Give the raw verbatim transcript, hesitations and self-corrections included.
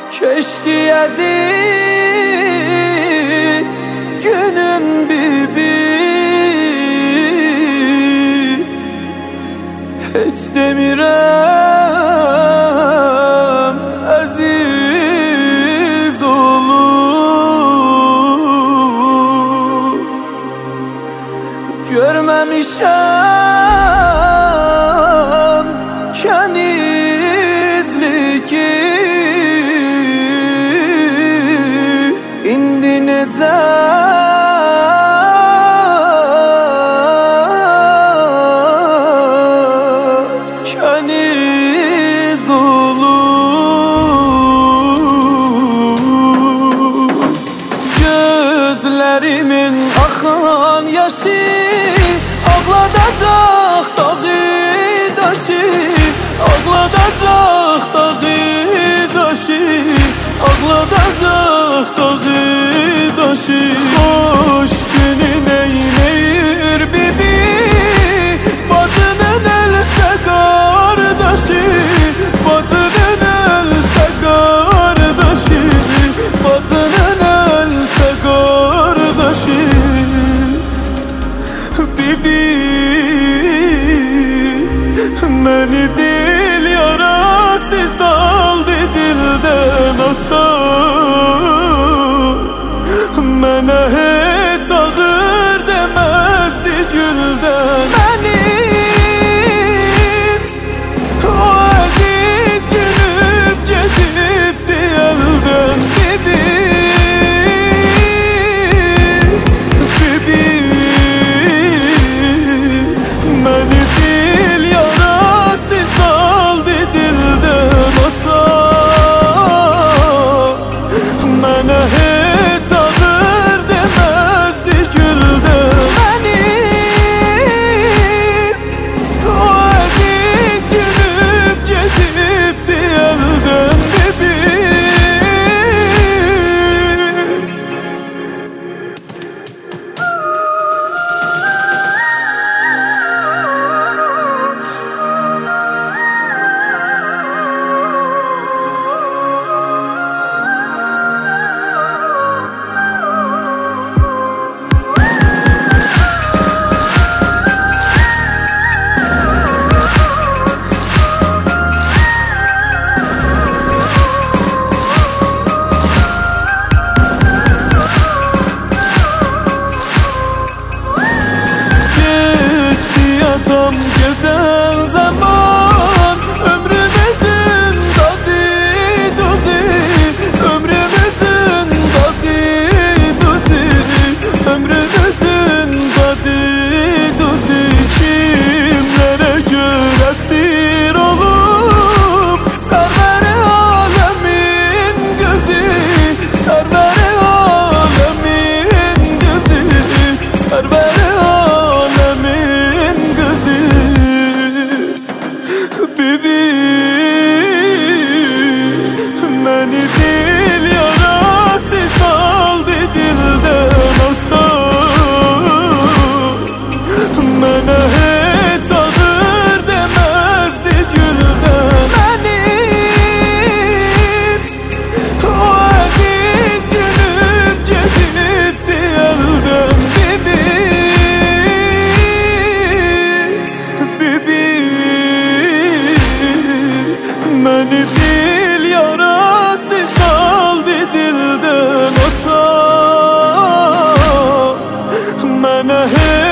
Keşke aziz günüm bibi, hiç demirem aziz olur. Görmemişem kenizliki, indi necə keniz olur. Gözlerimin axan yaşı ağladacaq dağı daşı, ağladacaq dağı daşı, ağladacaq dağı daşı. Hoş günün eyleyir bibi, bacının else kardeşi, bacının else kardeşi, bacının else kardeşi. Bibi məni dil yarası saldı dilden ata, mənə heç ağır deməzdi güldən. Mənim o əziz günüb gedibdi əldən. Bibi, bibi məni dil yarası saldı dildən ata, mənə heç ağır deməzdi güldən. Mənim o əziz günüb gedibdi əldən. Bibi, tam giden zaman ömrümüzün tadı tuzu, ömrümüzün tadı tuzu, ömrümüzün tadı tuzu. Kimlere göre esir olup serveri alemin gözü, serveri alemin gözü, serveri alemin gözü. Bibi məni dil yarası saldı dildən ata, mənə heç ağır deməzdi güldən. Mənim o əziz günüb gedibdi əldən. Bibi, bibi məni dil yarası saldı dildən ata, mənə heç